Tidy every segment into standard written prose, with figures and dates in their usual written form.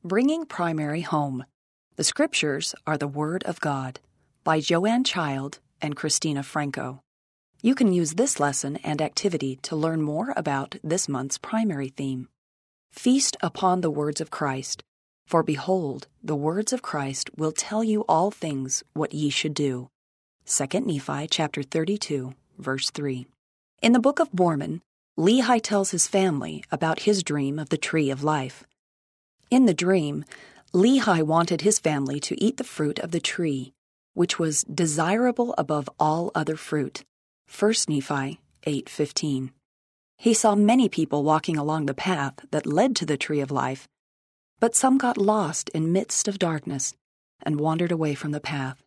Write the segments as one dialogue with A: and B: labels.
A: Bringing Primary Home. The Scriptures are the Word of God by Joanne Child and Christina Franco. You can use this lesson and activity to learn more about this month's primary theme. Feast upon the words of Christ, for behold, the words of Christ will tell you all things what ye should do. 2 Nephi chapter 32, verse 3. In the Book of Mormon, Lehi tells his family about his dream of the tree of life. In the dream, Lehi wanted his family to eat the fruit of the tree, which was desirable above all other fruit. 1 Nephi 8:15. He saw many people walking along the path that led to the tree of life, but some got lost in midst of darkness and wandered away from the path.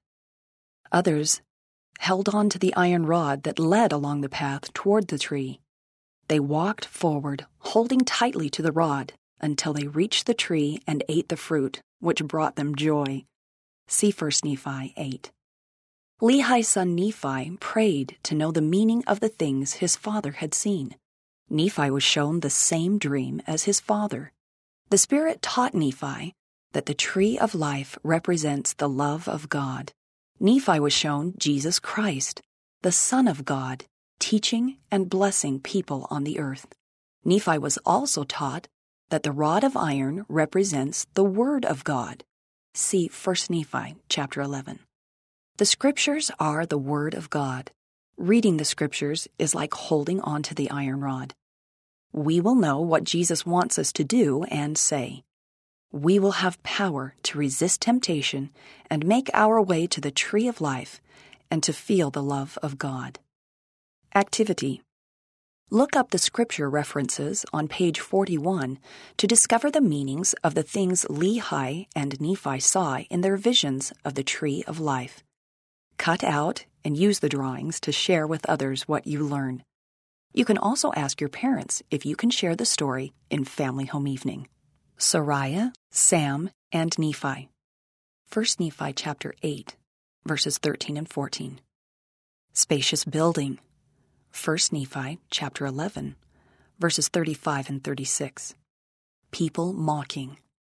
A: Others held on to the iron rod that led along the path toward the tree. They walked forward, holding tightly to the rod, until they reached the tree and ate the fruit, which brought them joy. See 1 Nephi 8. Lehi's son Nephi prayed to know the meaning of the things his father had seen. Nephi was shown the same dream as his father. The Spirit taught Nephi that the tree of life represents the love of God. Nephi was shown Jesus Christ, the Son of God, teaching and blessing people on the earth. Nephi was also taught that the rod of iron represents the Word of God. See 1 Nephi chapter 11. The Scriptures are the Word of God. Reading the Scriptures is like holding on to the iron rod. We will know what Jesus wants us to do and say. We will have power to resist temptation and make our way to the tree of life and to feel the love of God. Activity. Look up the scripture references on page 41 to discover the meanings of the things Lehi and Nephi saw in their visions of the tree of life. Cut out and use the drawings to share with others what you learn. You can also ask your parents if you can share the story in Family Home Evening. Sariah, Sam, and Nephi. 1 Nephi chapter 8, verses 13 and 14. Spacious building. 1 Nephi chapter 11, verses 35 and 36. People mocking.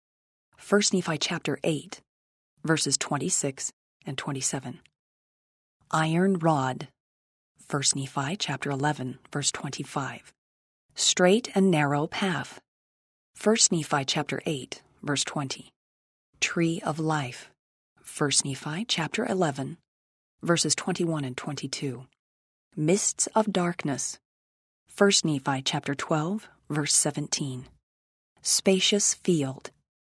A: 1 Nephi chapter 8, verses 26 and 27. Iron rod. 1 Nephi chapter 11, verse 25. Straight and narrow path. 1 Nephi chapter 8, verse 20. Tree of life. 1 Nephi chapter 11, verses 21 and 22. Mists of darkness. 1 Nephi chapter 12, verse 17. Spacious field.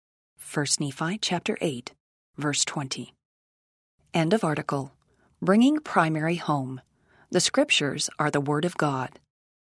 A: 1 Nephi chapter 8, verse 20. End of article. Bringing Primary Home. The Scriptures are the Word of God